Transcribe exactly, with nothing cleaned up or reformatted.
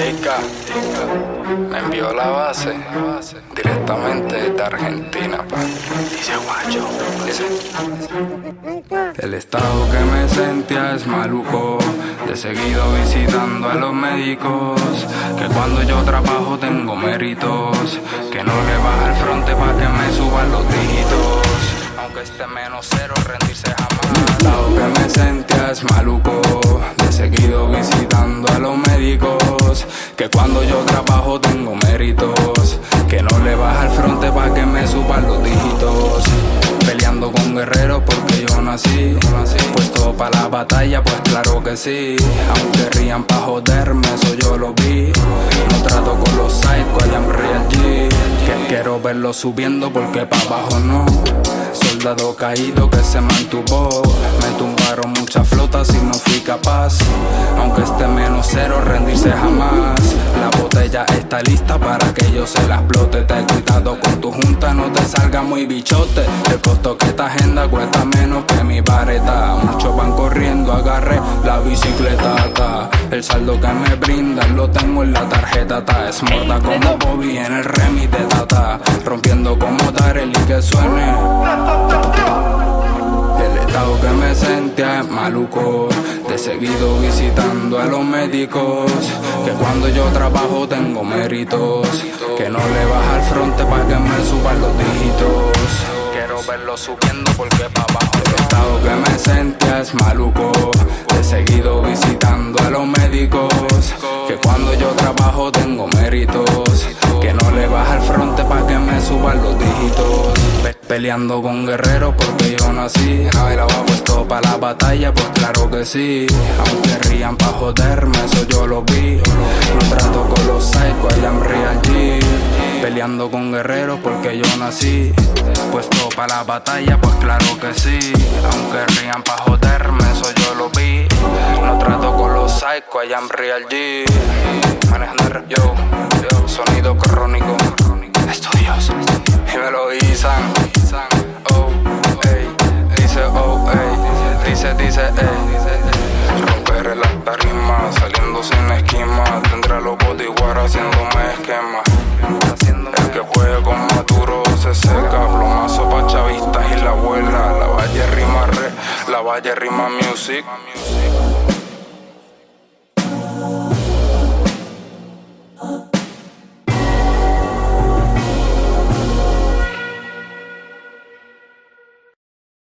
Tica me envió la base directamente desde Argentina, pa. Dice guacho, dice. El estado que me sentía es maluco, de seguido visitando a los médicos, que cuando yo trabajo tengo méritos, que no le baja el fronte pa' que me suban los dígitos, aunque esté menos cero, rendirse jamás. El estado que me sentía es maluco, de seguido visitando a los médicos, que cuando yo trabajo tengo méritos, que no le baja el fronte pa' que me suban los dígitos, peleando con guerreros porque yo nací, puesto pa' la batalla, pues claro que sí, aunque rían pa' joderme, eso yo lo vi, no trato con los psychos, I am real G, que quiero verlo subiendo porque pa' abajo no, soldado caído que se mantuvo, me tumbaron muchas flotas y no fui capaz, aunque esté menos cero, rendirse jamás, la botella está lista para que yo se la explote, ten cuidado con tu junta, no te salga muy bichote, el costo que esta agenda cuesta menos que mi vareta, muchos van corriendo, agarré la bicicleta, ta. El saldo que me brindan lo tengo en la tarjeta, ta. Es morda como Bobby en el remix de Tata, rompiendo como Darel y que suene. El estado que me sentía es maluco, de seguido visitando a los médicos, que cuando yo trabajo tengo méritos, que no le baja el fronte pa' que me suban los dígitos, quiero verlo subiendo porque pa' abajo. El estado que me sentía es maluco, de seguido visitando a los médicos, que cuando yo trabajo tengo méritos, que no le baja el fronte pa' que me suban los dígitos, Pe peleando con guerreros porque yo nací, puesto pa' la batalla, pues claro que sí, aunque rían pa' joderme, eso yo lo vi, no trato con los psychos, I am real G, peleando con guerreros porque yo nací, puesto pa' la batalla, pues claro que sí, aunque rían pa' joderme, eso yo lo vi, no trato con los psychos, I am real G, manejando el rap, yo, yo, sonido crónico, estudios, y me lo guisan, oh, ey, dice, oh, ey, dice, dice, ey, romperé las tarimas, saliendo sin esquema, tendré a los bodyguards haciéndome esquema, el que juegue con Maduro se seca, plomazo pa' chavistas y la abuela, la valle rima re, la valle rima music.